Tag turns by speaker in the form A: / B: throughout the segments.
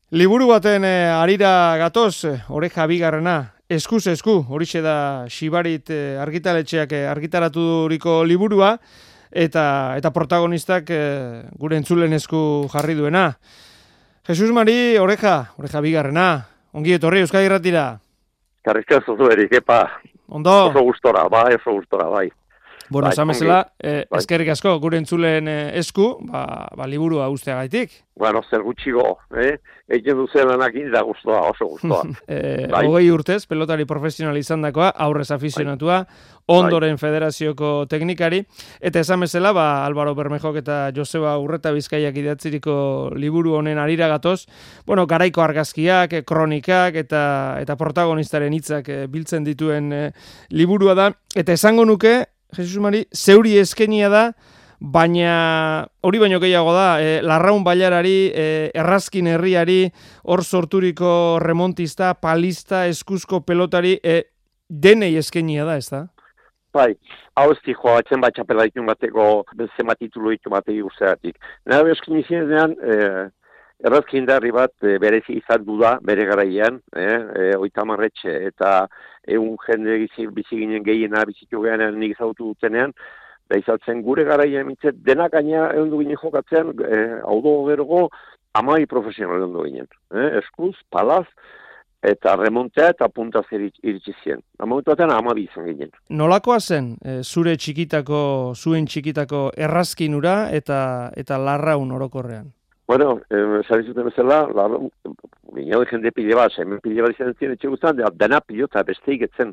A: Liburu baten arira gatoz, Oreja bigarrena, eskuz esku, horixe da Xibarit argitaletxeak argitaraturiko liburua, eta protagonistak gure entzulen esku jarri duena. Jesus Mari, Oreja bigarrena, ongi etorri Euskadi Irratira.
B: Karrizka zuzu erik, epa.
A: Ondo?
B: Oso gustora, bai.
A: Bueno, esan bezala, eskerrik asko gure entzulen esku, liburua usteagaitik.
B: Bueno, zer gutxigo, egin duzen lanakin da guztua, oso guztua.
A: 20 urtez, pelotari profesional izandakoa, aurrez afizionatua, ondoren federazioko teknikari, eta esan bezala, Álvaro Bermejok eta Joseba Urreta Bizkaiak idatziriko liburu honen arira gatoz, garaiko argazkiak, kronikak eta protagonistaren hitzak biltzen dituen liburua da, eta esango nuke, Jesus Mari, zeuri eskenia da, baina hori baino gehiago da, Larraun bailarari, Errazkin herriari, hor sorturiko remontista, palista, eskuzko pelotari, denei eskenia da, ez da?
B: Bai, hau ez dijo, atzen bat txapela ditun bateko, zema titulu ditun bategi guztiatik. Nahi eskeni zinean, Errazkin darri bat berezi izan duda, bere garaian, 30 etxe eta egun jende bizi ginen gehiena bizitu gehanean nik zautu dutenean, da izatzen gure garaia mitzet, denak gaina egon du ginen jokatzean, hau do gerogo, amai profesional egon du ginen. Eskuz, palaz, eta remontea eta puntaz iritsi zien. Amaitu batean amabi izan ginen.
A: Nolakoa zen zuen txikitako Errazkin ura eta Larraun orokorrean?
B: Bueno, esan izuten bezala, ginen jende pile bat, hemen pile bat izan zien etxe guztan, dena pilota besteik etzen.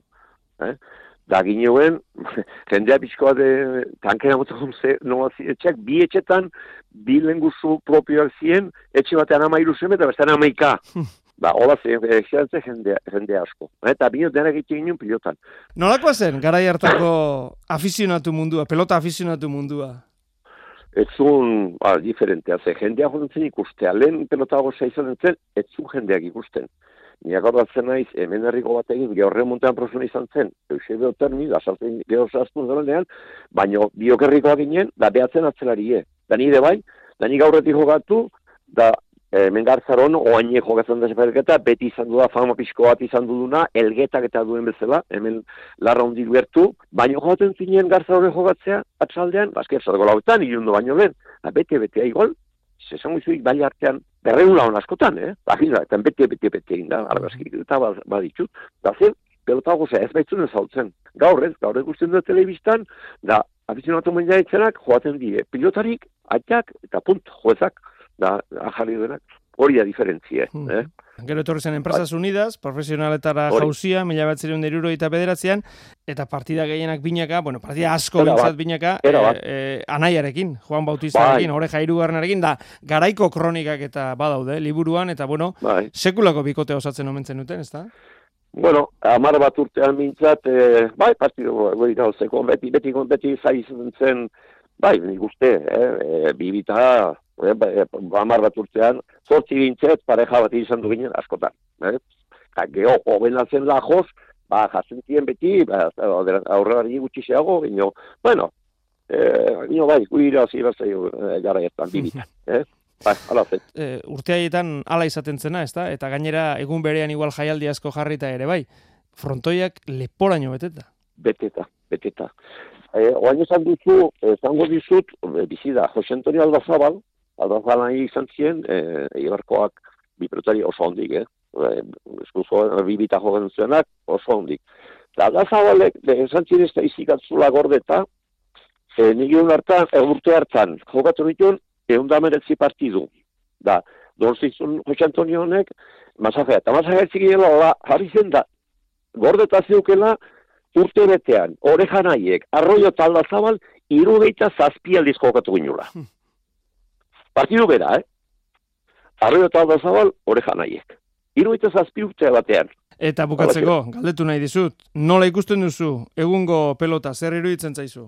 B: Da gineuen, jendea pixkoa tankera motzakun etxeak, bi etxetan, bi lenguzu propioak ziren, etxe batean 13 zuen eta bestean 11. Hola zen, jende asko. Eta bino denak egiten ginen pilotan.
A: Nolakoa zen, garai hartako afizionatu mundua, pelota afizionatu mundua?
B: Ez zuen, diferentea zen, jendea joden zen ikustea, lehen pelotago zaizan zen, ez zuen jendeak ikusten. Niak aurratzen naiz, hemen herriko bat egin, georre montean profesional izan zen, Eusebio Termi, da sartzen gehorzaztun zelandean, baina biokerrikoa ginen, da behatzen atzelarie. Da nire bai, da nik aurretik jokatu, da hemen Garzaron, oainek jokatzen da zeperketa, beti izan du da, fama pixko bat izan duduna, elgetak eta duen bezala, hemen larra hondik bertu, baina jokatzen zinen Garzaroren jokatzea, atzaldean, azker zargo lauetan, ilundu baino lehen, da bete aigol, zesan guizuik baila artean, berreun laun askotan, eta bete egin da, argazkik eta baditut, da zen, pelotago ez baitzun ezautzen. Gaur ikusten da telebistan, da afizionatu menjaitzenak, joaten die, pilotarik, atxak eta punt, joezak, da jarri denak, hori da diferentzia.
A: Gero etorri zen Empresas Unidas, profesionaletara jauzia, 1979an, eta partida gehienak binaka, partida asko bintzat binaka, anaiarekin, Juan Bautistarekin, Oreja hirugarrenarekin, da garaiko kronikak eta badaude, liburuan, eta sekulako bikote osatzen omentzen duten, ez da?
B: Bueno, 10 bat urtean mintzat, partidu gauzeko, beti zaizun zen, nik uste, bibita, 10 bat urtean, 8 gintzet, pareja bat izan du ginen askotan. Geho, hobenatzen lajoz, jasentien beti, aurrari gutxixeago, gino, guira zirazaio garaietan, bibita.
A: Urteaietan ala izaten zena, ez da? Eta gainera, egun berean igual jaialdi asko jarrita ere, frontoiak leporaino beteta.
B: Beteta. Oain esan duzu, esango dizut, bizida, Jose Antonio Aldazabal nahi izan ziren, Ibarkoak bipelotari oso hondik, eskuzo bibita jogan zuenak oso hondik. Eta Aldazabalek, esan ziren ez da izikatzula gordeta, nik urte hartan, jokatu dituen, 119 partidu. Da, dorzizun Jose Antonio honek, masajea. Eta masajea zikidela, jarri zen da, gordeta zeukela, urte betean, Oreja nahiek, Arroio eta Aldazabal, 67 aldiz jokatu ginula. Partidu bera, Arroio eta Aldazabal, Oreja nahiek. 67 urte batean.
A: Eta bukatzeko, galdetu nahi dizut, nola ikusten duzu, egungo pelota, zer iruditzen zaizu?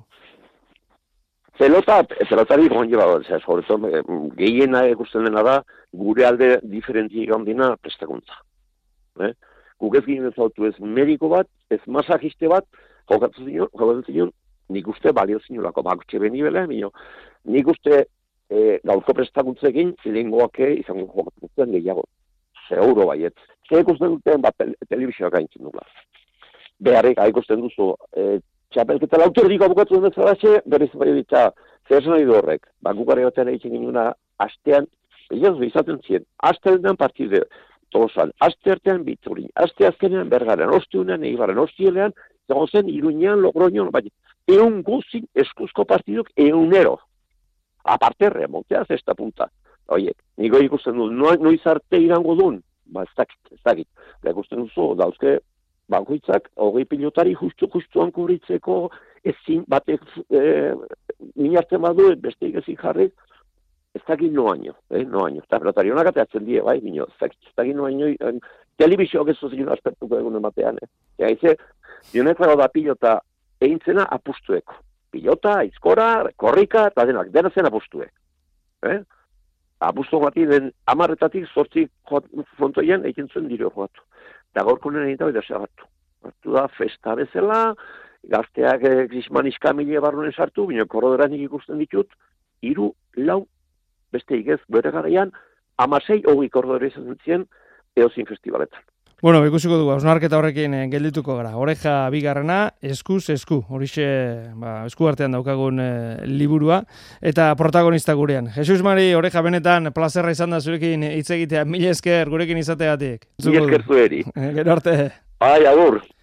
B: Pelotari gehiena ikusten dena da, gure alde diferentik handina prestakuntza. Guk ez ginen ezautu ez mediko bat, ez masajiste bat, jokatzen zinon, nik uste balio zinolako, bakutxe benibela, nik uste gaurko prestakuntzekin, zilengoak izango jokatzen gehiago. seguro baiet. Zer ikusten duten, telebizioak gaintzen dula. Beharrik, ikusten duzu, txapelketa lauterdik abukatzen dut zaraxe, berriz bai ditza, zer nahi du horrek. Gukare batean egiten ginuna, astean, izaten ziren, astean partide, tolosan, aste artean Bitzurin, aste azkenean Bergaren, ostiunean Eibarren, ostielean, zen Iruñean, Logroñon, bai, eun guzin eskuzko partiduk eunero. Aparte, remontea zesta punta. Oiek, niko ikusten du, noiz arte irango duen? Ez dakit. Ikusten duzu, dauzke, bankoitzak, 20 pilotari justuan kubritzeko, ezin batek minartzen badu, beste ezin jarri, ez dakit noaino. Eta pelotari honak ateatzen die, bai, bino, ez dakit noaino, telebizioak ez zuzien aspertuko egunen batean. Gaize, dionetako da pilota egintzena apustueko. Pilota, aizkora, korrika, eta dena zen apustuek. Apustu bati den 10-etatik 8 frontoian egin zuen dirio joatu. Eta gaurkonen egin da segatu. Hartu da festa bezala, gazteak grisman iskamile barrunen sartu, bino korrodera nik ikusten ditut, 3, 4, beste igez, bere garaian, 16-20 korrodera izan ziren eozin festivaletan.
A: Bueno, ikusiko dugu, hausnarketa horrekin geldituko gara. Oreja bigarrena, eskuz esku. Horixe, esku artean daukagun liburua. Eta protagonista gurean. Jesus Mari, Oreja, benetan, plazerra izan da zurekin hitz egitea. Mila esker gurekin izateatik.
B: Mila esker zueri.
A: Gero arte.
B: Bai, agur.